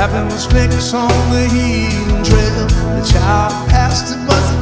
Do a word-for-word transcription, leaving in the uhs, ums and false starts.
Trapping the snakes on the healing trail. The child passed it, but